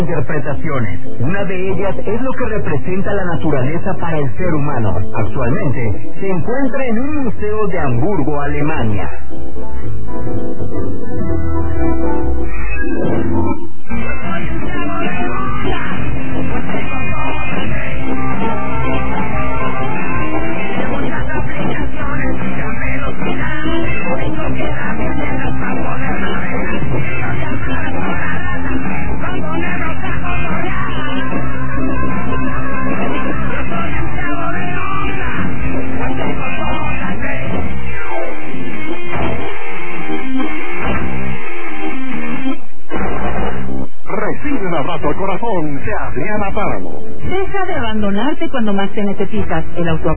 interpretaciones. Una de ellas es lo que representa la naturaleza para el ser humano. Actualmente se encuentra en un museo de Hamburgo, Alemania. Recibe un abrazo al corazón de Adriana Páramo. Deja de abandonarte cuando más te necesitas. El auto